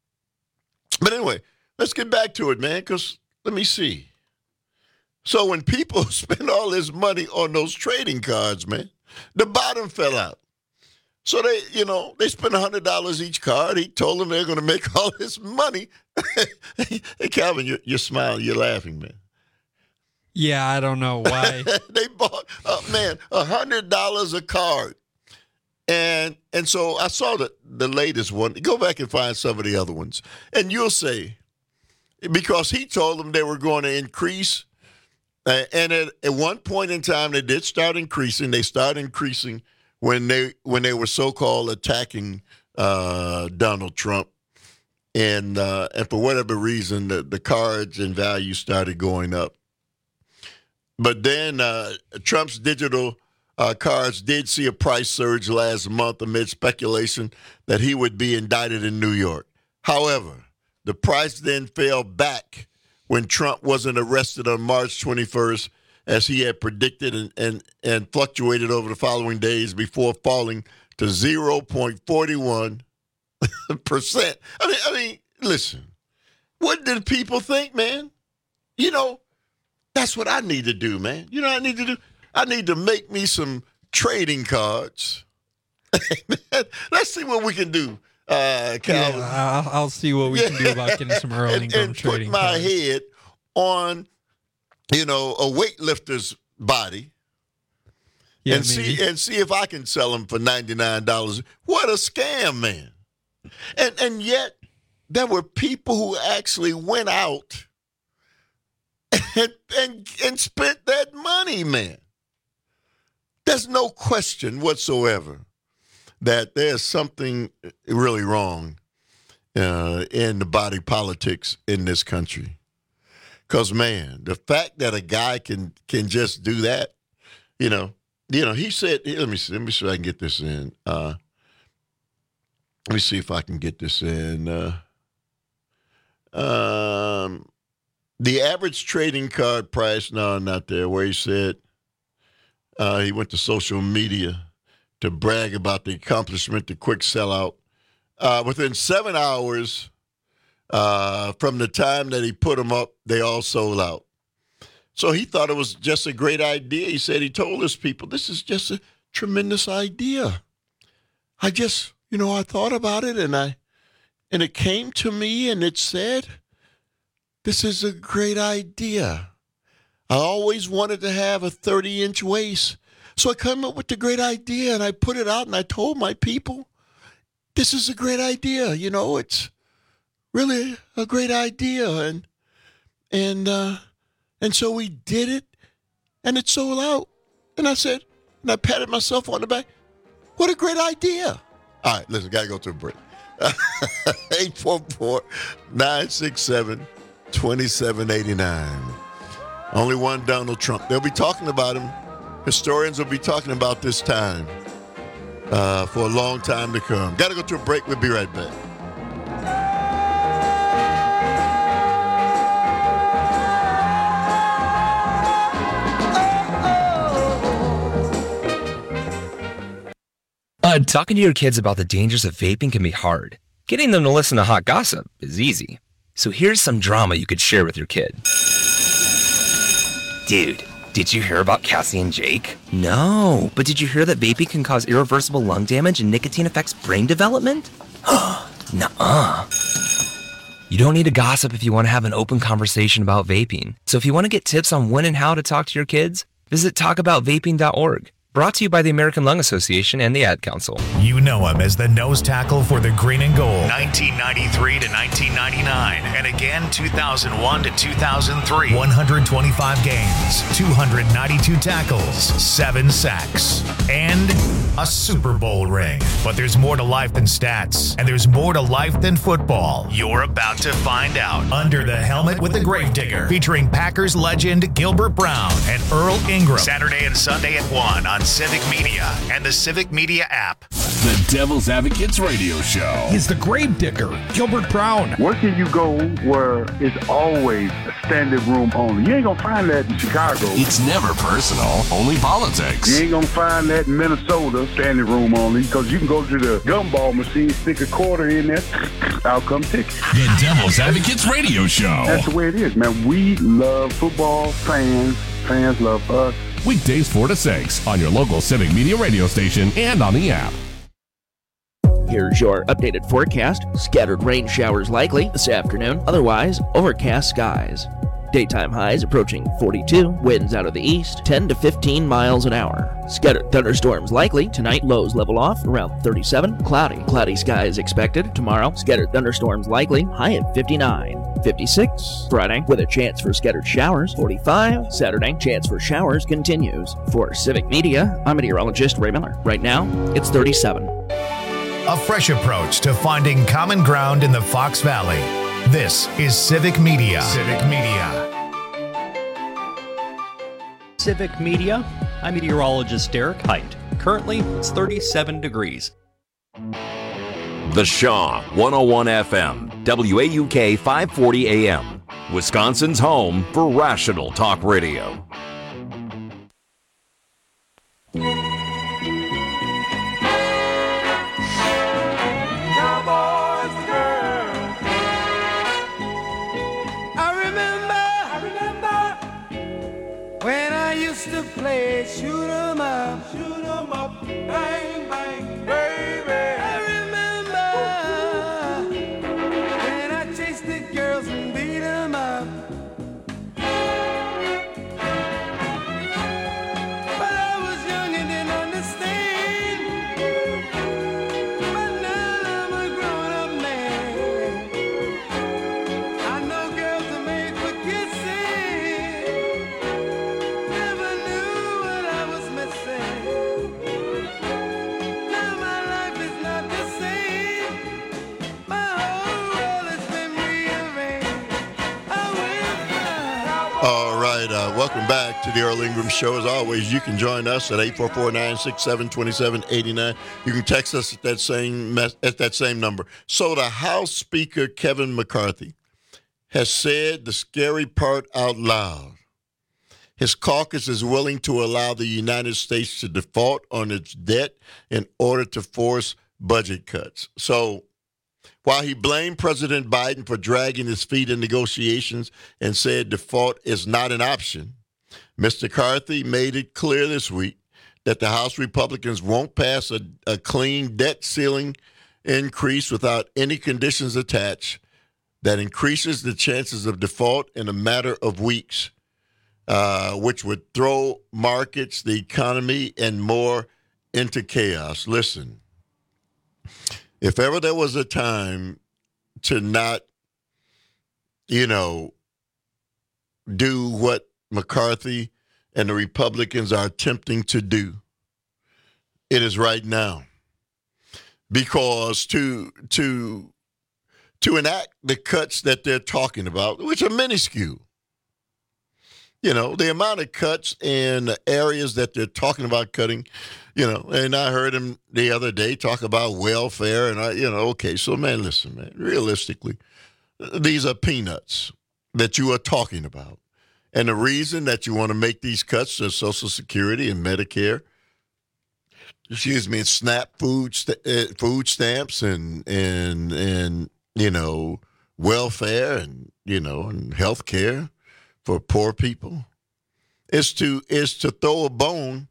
But anyway, let's get back to it, man, because let me see. So when people spend all this money on those trading cards, man, the bottom fell out. So they, you know, they spent one hundred dollars each card. He told them they're going to make all this money. Hey, Calvin, you're, you're smiling. You're laughing, man. Yeah, I don't know why. They bought, uh, man, one hundred dollars a card. And and so I saw the, the latest one. Go back and find some of the other ones. And you'll say, because he told them they were going to increase. Uh, and at, at one point in time, they did start increasing. They started increasing when they when they were so-called attacking uh, Donald Trump. And uh, and for whatever reason, the, the cards and value started going up. But then uh, Trump's digital uh, cards did see a price surge last month amid speculation that he would be indicted in New York. However, the price then fell back when Trump wasn't arrested on March twenty-first, as he had predicted, and, and, and fluctuated over the following days before falling to zero point four one percent. I mean, I mean, listen, what did people think, man? You know, that's what I need to do, man. You know what I need to do? I need to make me some trading cards. Man, let's see what we can do, uh, Calvin. Yeah, I'll, I'll see what we yeah. can do about getting some Earl Ingram and, and trading put my cards. head on, you know, a weightlifter's body. Yeah, and maybe. see and see if I can sell them for ninety-nine dollars. What a scam, man. And and yet there were people who actually went out and, and, and spent that money, man. There's no question whatsoever that there's something really wrong uh, in the body politics in this country. Because, man, the fact that a guy can can just do that, you know, you know, he said, let me see, let me see if I can get this in. Uh, let me see if I can get this in. Uh, um, the average trading card price, no, not there, where he said uh, he went to social media to brag about the accomplishment, the quick sellout. Uh, within seven hours uh, from the time that he put them up, they all sold out. So he thought it was just a great idea. He said he told his people, this is just a tremendous idea. I just, you know, I thought about it and I, and it came to me and it said, this is a great idea. I always wanted to have a thirty-inch waist. So I came up with the great idea and I put it out and I told my people, this is a great idea. You know, it's really a great idea. And, and, uh, and so we did it and it sold out. And I said, and I patted myself on the back. What a great idea. All right, listen, got to go to a break. eight four four, nine six seven, two seven eight nine. Only one Donald Trump. They'll be talking about him. Historians will be talking about this time uh, for a long time to come. Got to go to a break. We'll be right back. Uh, talking to your kids about the dangers of vaping can be hard. Getting them to listen to hot gossip is easy. So here's some drama you could share with your kid. Dude, did you hear about Cassie and Jake? No, but did you hear that vaping can cause irreversible lung damage and nicotine affects brain development? Nuh-uh. You don't need to gossip if you want to have an open conversation about vaping. So if you want to get tips on when and how to talk to your kids, visit talk about vaping dot org. Brought to you by the American Lung Association and the Ad Council. You know him as the nose tackle for the Green and Gold, nineteen ninety-three to nineteen ninety-nine, and again two thousand one to two thousand three. one hundred twenty-five games, two hundred ninety-two tackles, seven sacks, and a Super Bowl ring. But there's more to life than stats, and there's more to life than football. You're about to find out. Under the Helmet with the Gravedigger, featuring Packers legend Gilbert Brown and Earl Ingram. Saturday and Sunday at one on Civic Media and the Civic Media app. The Devil's Advocates Radio Show. He's the grave digger, Gilbert Brown. Where can you go where it's always a standing room only? You ain't gonna find that in Chicago. It's never personal, only politics. You ain't gonna find that in Minnesota, standing room only, because you can go to the gumball machine, stick a quarter in there, out come ticket. The Devil's Advocates Radio Show. That's the way it is, man. We love football, fans, fans love us. Weekdays four to six on your local Civic Media radio station and on the app. Here's your updated forecast. Scattered rain showers likely this afternoon. Otherwise, overcast skies. Daytime highs approaching forty-two. Winds out of the east, ten to fifteen miles an hour. Scattered thunderstorms likely. Tonight, lows level off around thirty-seven. Cloudy. Cloudy skies expected. Tomorrow, scattered thunderstorms likely. High at fifty-nine. fifty-six. Friday, with a chance for scattered showers. forty-five. Saturday, chance for showers continues. For Civic Media, I'm meteorologist Ray Miller. Right now, it's thirty-seven. A fresh approach to finding common ground in the Fox Valley. This is Civic Media. Civic Media. Civic Media. I'm meteorologist Derek Height. Currently, it's thirty-seven degrees. The Shaw, one oh one F M, W A U K five forty A M, Wisconsin's home for rational talk radio. To play shoot 'em up, shoot 'em up, bang, bang, baby. I remember when I chased the girls and beat 'em up. But I was young and didn't understand. But now I'm a grown-up man. I know girls are made for kissing. All right, uh, welcome back to the Earl Ingram Show. As always, you can join us at eight four four, nine six seven, two seven eight nine. You can text us at that same mes- at that same number. So the House Speaker, Kevin McCarthy, has said the scary part out loud. His caucus is willing to allow the United States to default on its debt in order to force budget cuts. So while he blamed President Biden for dragging his feet in negotiations and said default is not an option, Mister McCarthy made it clear this week that the House Republicans won't pass a, a clean debt ceiling increase without any conditions attached that increases the chances of default in a matter of weeks, uh, which would throw markets, the economy, and more into chaos. Listen. If ever there was a time to not, you know, do what McCarthy and the Republicans are attempting to do, it is right now. Because to to to enact the cuts that they're talking about, which are minuscule, you know, the amount of cuts in the areas that they're talking about cutting, you know, and I heard him the other day talk about welfare, and I, you know, okay, so man, listen, man, realistically, these are peanuts that you are talking about. And the reason that you want to make these cuts to Social Security and Medicare, excuse me, and SNAP food st- uh, food stamps and, and, and, you know, welfare and, you know, and health care for poor people is to is to throw a bone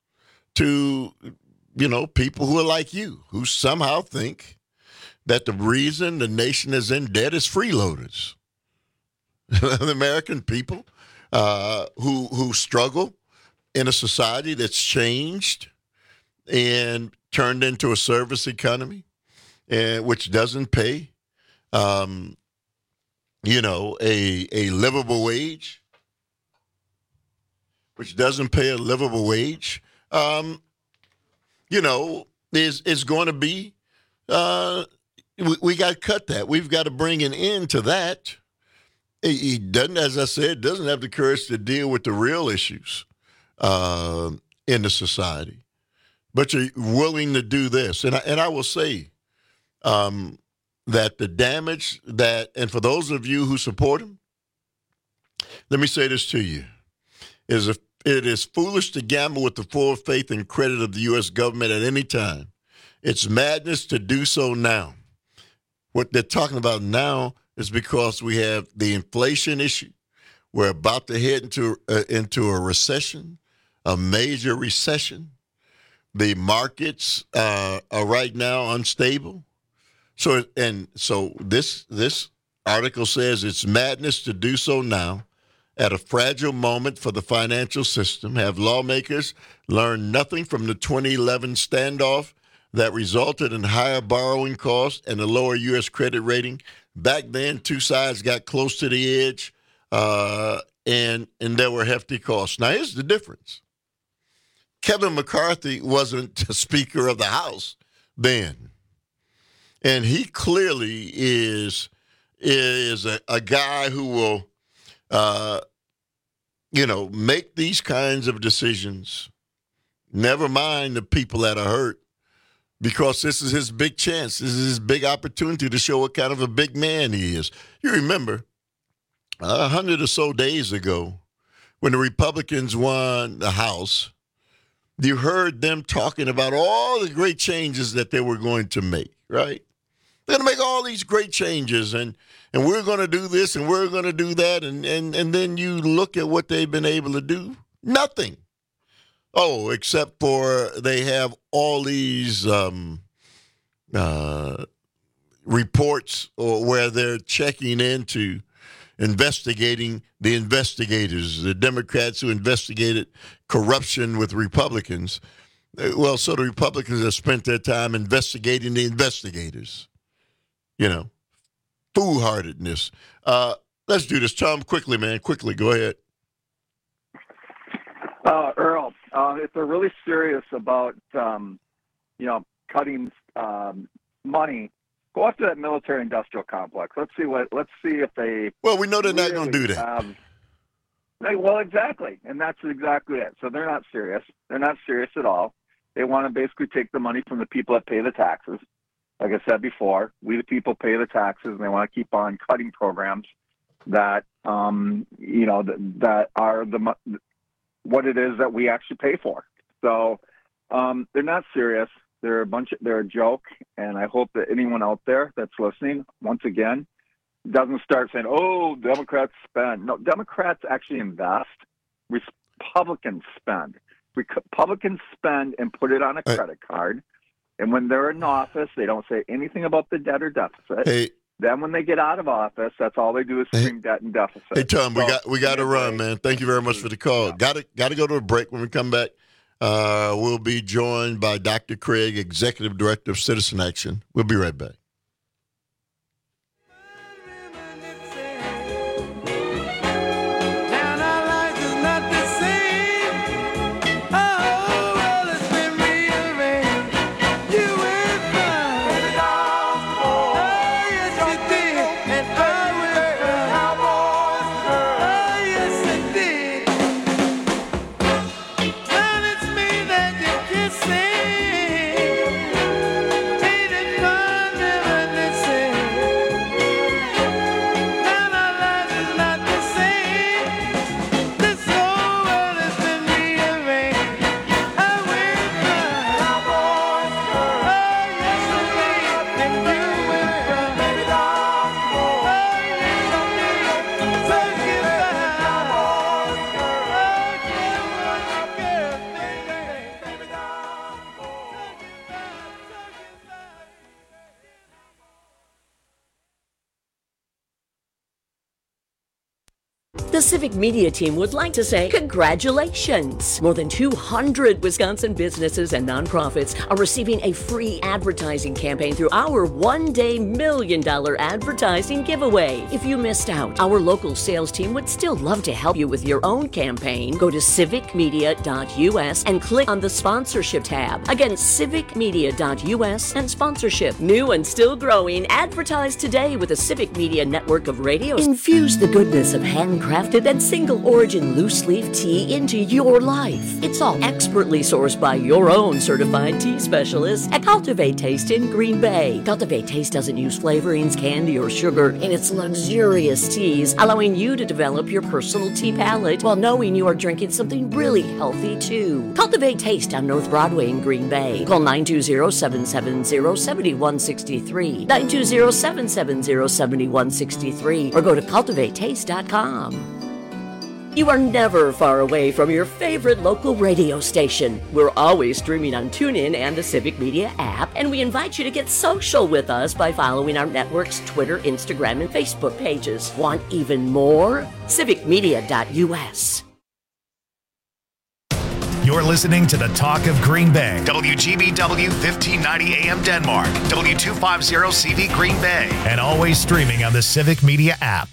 to, you know, people who are like you, who somehow think that the reason the nation is in debt is freeloaders. The American people uh, who who struggle in a society that's changed and turned into a service economy, and which doesn't pay um, you know, a a livable wage, which doesn't pay a livable wage, um, you know, is is going to be, uh, we, we got to cut that. We've got to bring an end to that. He, he doesn't, as I said, doesn't have the courage to deal with the real issues uh, in the society. but you're willing to do this. And I, and I will say um, that the damage that, and for those of you who support him, let me say this to you, is if it is foolish to gamble with the full faith and credit of the U S government at any time. It's madness to do so now. What they're talking about now is because we have the inflation issue. We're about to head into, uh, into a recession, a major recession. The markets uh, are right now unstable. So, and so this this article says it's madness to do so now. At a fragile moment for the financial system, have lawmakers learned nothing from the twenty eleven standoff that resulted in higher borrowing costs and a lower U S credit rating? Back then, two sides got close to the edge, uh, and and there were hefty costs. Now, here's the difference. Kevin McCarthy wasn't the Speaker of the House then, and he clearly is is a, a guy who will Uh, you know, make these kinds of decisions, never mind the people that are hurt, because this is his big chance. This is his big opportunity to show what kind of a big man he is. You remember a hundred or so days ago when the Republicans won the House, you heard them talking about all the great changes that they were going to make, right? They're going to make all these great changes, and and we're going to do this, and we're going to do that, and, and, and then you look at what they've been able to do. Nothing. Oh, except for they have all these um, uh, reports or where they're checking into investigating the investigators, the Democrats who investigated corruption with Republicans. Well, so the Republicans have spent their time investigating the investigators. You know, foolhardiness. Uh, let's do this. Tom, quickly, man. Quickly. Go ahead. Uh, Earl, uh, if they're really serious about, um, you know, cutting um, money, go after that military-industrial complex. Let's see what. Let's see if they. Well, we know they're really not going to do that. Have, they, well, exactly, and that's exactly it. So they're not serious. They're not serious at all. They want to basically take the money from the people that pay the taxes. Like I said before, we the people pay the taxes, and they want to keep on cutting programs that, um, you know, that, that are the what it is that we actually pay for. So um, they're not serious. They're a bunch. Of, they're a joke, and I hope that anyone out there that's listening, once again, doesn't start saying, "Oh, Democrats spend." No, Democrats actually invest. Republicans spend. Republicans spend and put it on a credit card. And when they're in office, they don't say anything about the debt or deficit. Hey, then when they get out of office, that's all they do is scream hey, debt and deficit. Hey, Tom, so, we got we got to run, man. Thank you very much for the call. Yeah. Got to got to go to a break. When we come back, uh, we'll be joined by Doctor Craig, Executive Director of Citizen Action. We'll be right back. The Civic Media team would like to say congratulations! More than two hundred Wisconsin businesses and nonprofits are receiving a free advertising campaign through our one-day million dollar advertising giveaway. If you missed out, our local sales team would still love to help you with your own campaign. Go to civic media dot u s and click on the sponsorship tab. Again, civic media dot u s and sponsorship. New and still growing, advertise today with the Civic Media network of radios. Infuse the goodness of handcrafted handcrafted and single origin loose leaf tea into your life. It's all expertly sourced by your own certified tea specialists at Cultivate Taste in Green Bay. Cultivate Taste doesn't use flavorings, candy, or sugar in its luxurious teas, allowing you to develop your personal tea palate while knowing you are drinking something really healthy too. Cultivate Taste on North Broadway in Green Bay. Call nine two zero, seven seven zero, seven one six three, nine two zero, seven seven zero, seven one six three, or go to cultivate taste dot com. You are never far away from your favorite local radio station. We're always streaming on TuneIn and the Civic Media app, and we invite you to get social with us by following our network's Twitter, Instagram, and Facebook pages. Want even more? civic media dot u s. You're listening to the Talk of Green Bay. W G B W fifteen ninety A M Denmark. W two fifty C V Green Bay. And always streaming on the Civic Media app.